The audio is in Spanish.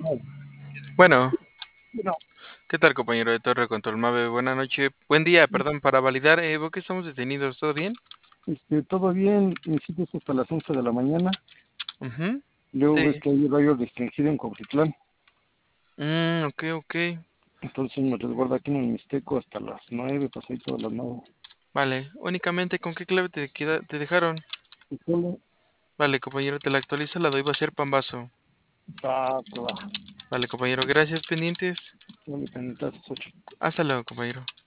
No, Bueno, no, ¿qué tal, compañero de Torre Control Mave? Buena noche. Buen día, perdón, para validar, ¿por qué estamos detenidos? ¿Todo bien? todo bien, mi sitio es hasta las 11 de la mañana, Ujú. luego ves Sí. que hay horario restringido en Cuautitlán, Ok, ok. entonces me resguardo aquí en el Mixteco hasta las 9, pasé todas las 9. Vale, únicamente, ¿con qué clave te dejaron? Y solo, Vale, compañero, te la actualizo, la doy va a ser Pambazo. que va, Vale, compañero, gracias, pendientes. no me pendientes 8. Hasta luego, compañero.